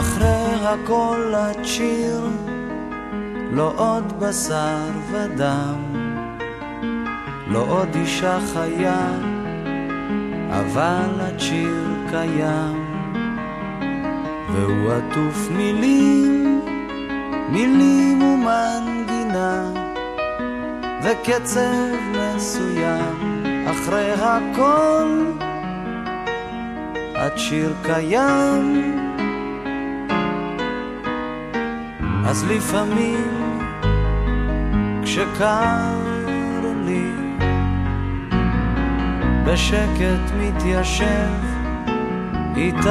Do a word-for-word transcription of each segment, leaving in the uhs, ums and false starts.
אחרי הכל השיר, לא עוד בשר ודם, לא עוד אישה חיה, אבל השיר קיים, והוא עטוף מילים, מילים ומנגינה, וקצב מסוים. אחרי הכל השיר קיים. אז לפעמים כשקר לי, בשקט מתיישב איתך,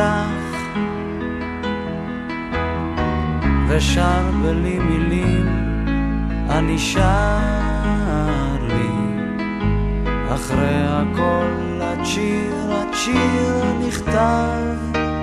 ושר בלי מילים, אני שר לי. אחרי הכל השיר, השיר נכתב.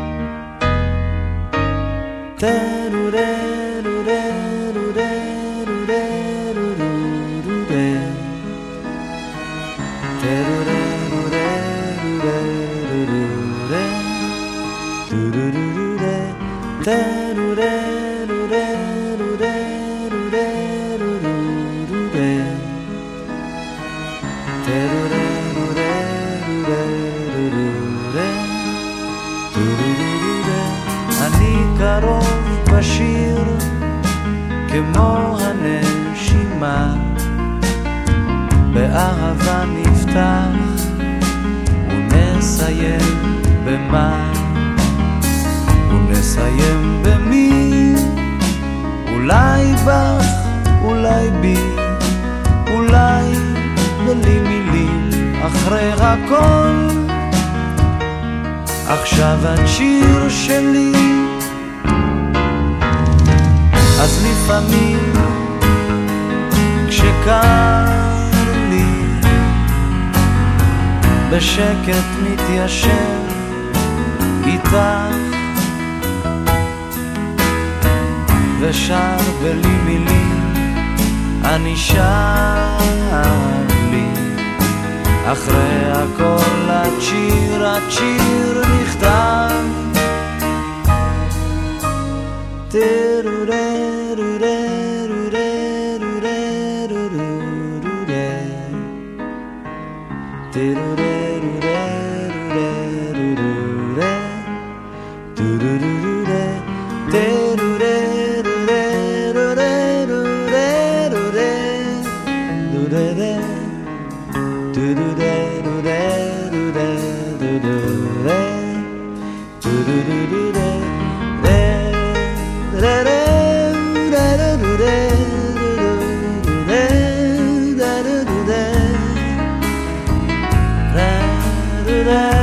אני קרוב בשיר כמו הנשימה, באהבה נפתח ונסיים במה, ונסיים במי, אולי בך, אולי בי, אולי בלי מילים. אחרי הכל עכשיו השיר שלי. אז לפעמים כשקר לי, בשקט מתיישב איתך, ושר בלי מילים, אני שר לי. אחרי הכל השיר, השיר נכתב. Da